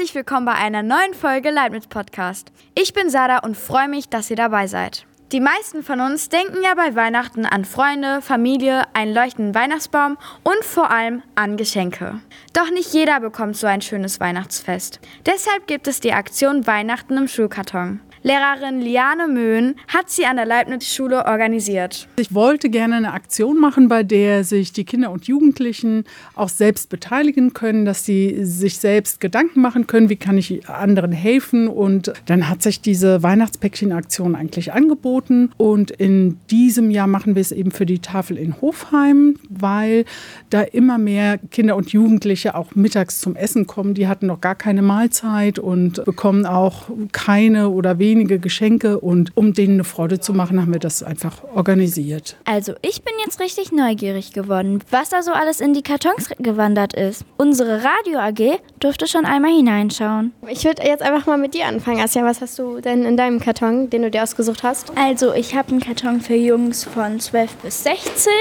Herzlich willkommen bei einer neuen Folge Leibniz Podcast. Ich bin Sada und freue mich, dass ihr dabei seid. Die meisten von uns denken ja bei Weihnachten an Freunde, Familie, einen leuchtenden Weihnachtsbaum und vor allem an Geschenke. Doch nicht jeder bekommt so ein schönes Weihnachtsfest. Deshalb gibt es die Aktion Weihnachten im Schulkarton. Lehrerin Liane Möhn hat sie an der Leibniz-Schule organisiert. Ich wollte gerne eine Aktion machen, bei der sich die Kinder und Jugendlichen auch selbst beteiligen können, dass sie sich selbst Gedanken machen können, wie kann ich anderen helfen. Und dann hat sich diese Weihnachtspäckchen-Aktion eigentlich angeboten. Und in diesem Jahr machen wir es eben für die Tafel in Hofheim, weil da immer mehr Kinder und Jugendliche auch mittags zum Essen kommen. Die hatten noch gar keine Mahlzeit und bekommen auch keine oder wenige Geschenke, und um denen eine Freude zu machen, haben wir das einfach organisiert. Also ich bin jetzt richtig neugierig geworden, was da so alles in die Kartons gewandert ist. Unsere Radio AG durfte schon einmal hineinschauen. Ich würde jetzt einfach mal mit dir anfangen, Asja. Was hast du denn in deinem Karton, den du dir ausgesucht hast? Also ich habe einen Karton für Jungs von 12 bis 16.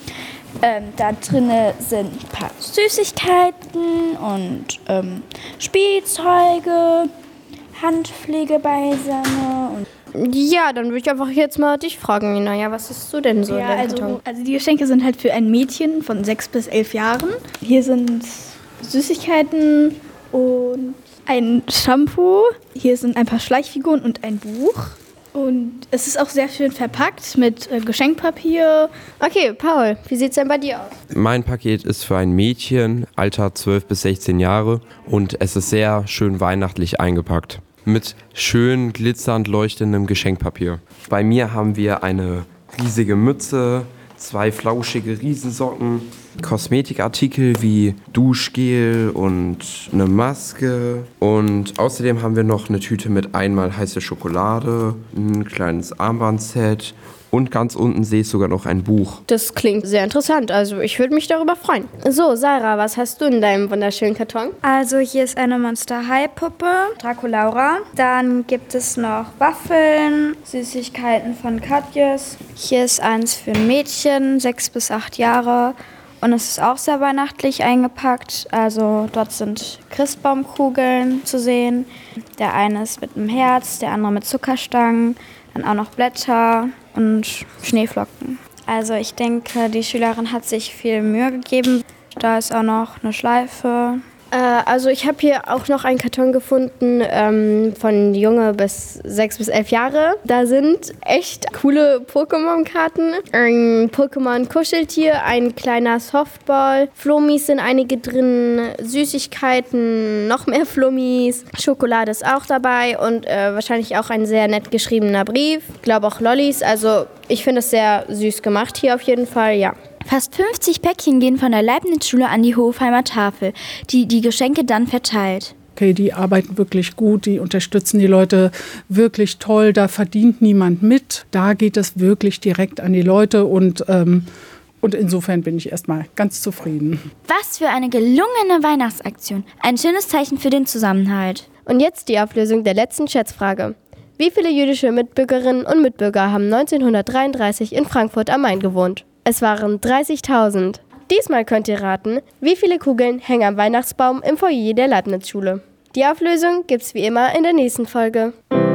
Da drin sind ein paar Süßigkeiten und Spielzeuge, Handpflegebeisäme und Ja, dann würde ich einfach jetzt mal dich fragen, Naja, was hast du denn so in deinem Karton? Also die Geschenke sind halt für ein Mädchen von 6 bis 11 Jahren. Hier sind Süßigkeiten und ein Shampoo. Hier sind ein paar Schleichfiguren und ein Buch. Und es ist auch sehr schön verpackt mit Geschenkpapier. Okay, Paul, wie sieht's denn bei dir aus? Mein Paket ist für ein Mädchen, Alter 12 bis 16 Jahre, und es ist sehr schön weihnachtlich eingepackt. Mit schön glitzernd leuchtendem Geschenkpapier. Bei mir haben wir eine riesige Mütze, 2 flauschige Riesensocken, Kosmetikartikel wie Duschgel und eine Maske. Und außerdem haben wir noch eine Tüte mit einmal heiße Schokolade, ein kleines Armbandset. Und ganz unten sehe ich sogar noch ein Buch. Das klingt sehr interessant, also ich würde mich darüber freuen. So, Sarah, was hast du in deinem wunderschönen Karton? Also hier ist eine Monster High Puppe, Draculaura. Dann gibt es noch Waffeln, Süßigkeiten von Katjes. Hier ist eins für ein Mädchen, 6 bis 8 Jahre. Und es ist auch sehr weihnachtlich eingepackt. Also dort sind Christbaumkugeln zu sehen. Der eine ist mit einem Herz, der andere mit Zuckerstangen. Dann auch noch Blätter und Schneeflocken. Also ich denke, die Schülerin hat sich viel Mühe gegeben. Da ist auch noch eine Schleife. Also ich habe hier auch noch einen Karton gefunden von Junge bis 6 bis 11 Jahre. Da sind echt coole Pokémon-Karten. Ein Pokémon-Kuscheltier, ein kleiner Softball. Flummis sind einige drin, Süßigkeiten, noch mehr Flummis. Schokolade ist auch dabei und wahrscheinlich auch ein sehr nett geschriebener Brief. Ich glaube auch Lollis. Also ich finde es sehr süß gemacht hier auf jeden Fall, ja. fast 50 Päckchen gehen von der Leibniz-Schule an die Hofheimer Tafel, die Geschenke dann verteilt. Okay, die arbeiten wirklich gut, die unterstützen die Leute wirklich toll, da verdient niemand mit. Da geht es wirklich direkt an die Leute, und insofern bin ich erstmal ganz zufrieden. Was für eine gelungene Weihnachtsaktion. Ein schönes Zeichen für den Zusammenhalt. Und jetzt die Auflösung der letzten Schätzfrage. Wie viele jüdische Mitbürgerinnen und Mitbürger haben 1933 in Frankfurt am Main gewohnt? Es waren 30.000. Diesmal könnt ihr raten, wie viele Kugeln hängen am Weihnachtsbaum im Foyer der Leibniz-Schule. Die Auflösung gibt's wie immer in der nächsten Folge.